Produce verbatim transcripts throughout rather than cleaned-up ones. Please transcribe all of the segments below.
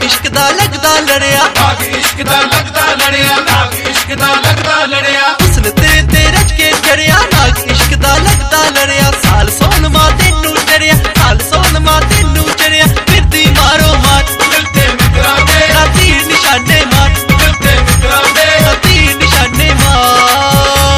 इश्क दा लगदा लड़िया, नाग इश्क दा लगदा लड़िया, नाग इश्क दा लगदा लड़िया। हुस्न तेरे ते रच के चढ़िया, नाग इश्क दा लगदा लड़िया। साल सोन मां तेनू चढ़िया, साल सोन मां तेनू चढ़िया। फिरदी मारो मार मिलते मित्रा दे, तीर निशाने मार, मिलते मित्रा दे। तीर निशाने मार।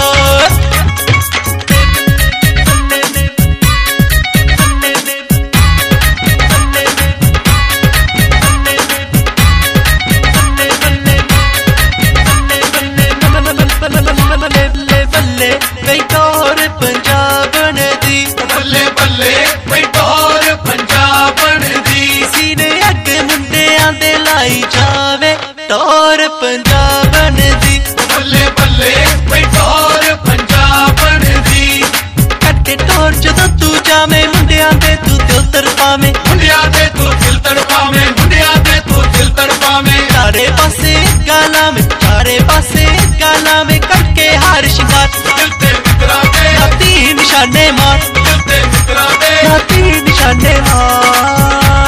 बल्ले टोर पंजाबन दी, बल्ले बल्ले बई टोर पंजाबन दी। सीने अगे मुंडियां दे लाई जावे टोर पंजाबन दी। बल्ले बल्ले बई टोर पंजाबन दी। कट्टे टोर जदों तू जावे मुंडियां दे तू दिल तड़पावे, मुंडिया दे तू दिल तड़पावे, मुंडिया दे तू दिल तड़पावे। चारे पासे गाला में, चारे पासे गाला में करके हार शिंगार। मिलते मित्रा दे, तीर निशाने मार, मिलते मित्रा दे। तीर निशाने मार।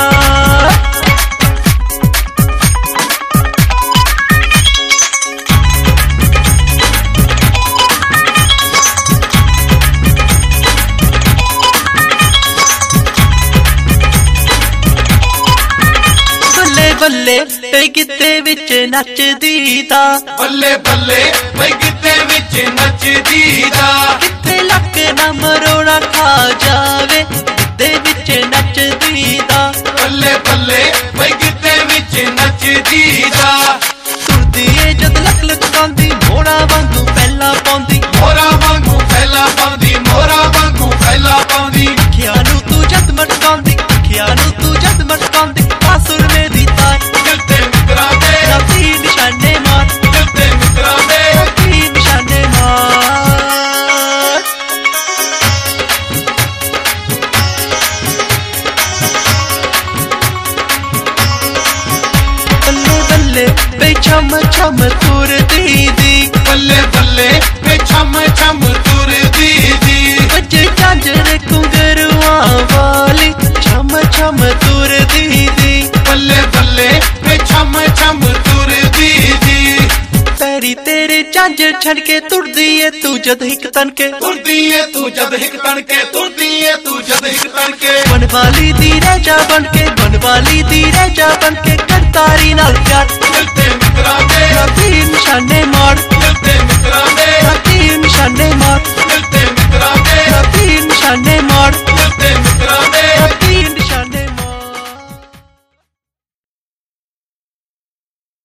बल्ले ते गिद्दे विच नचदी दा, बल्ले बल्ले बई गिद्दे विच नचदी दा। किथे लक ना मरोड़ा खा जावे गिद्दे विच नचदी दा। बल्ले बल्ले बई गिद्दे विच नचदी दा। तुरदी ए जद लक लक पांदी, मोड़ा वांगू पहला पांदी, मोरा वांगू पहला पांदी, मोरा वांगू पहला पांदी। अखियां नू तू जद मटकांदी, अखियां नू तू जद मटकांदी। आसुर में दी तार मिलते मित्रा दे, तीर निशाने मार, मिलते मित्रा दे। तीर निशाने मार। बल्ले बल्ले बे छम छम तुरदी दी, बल्ले बल्ले बई छम छम तुरदी दी। बजे झांझर घुंघरुआं वाली छम छम तुरदी दी। बल्ले बल्ले बई छम छम तुरदी दी। पैरी तेरे झांझर छड़ के तुरदी ए तू जद हिक तनके, तुरदी है तू जद हिक तनके, तुरदी है तू जद हिक तनके। बनवाली दी राजा बनके, बनवाली दी राजा बनके करतारी नाल प्यार। मिलते मित्रा दे, तीर निशाने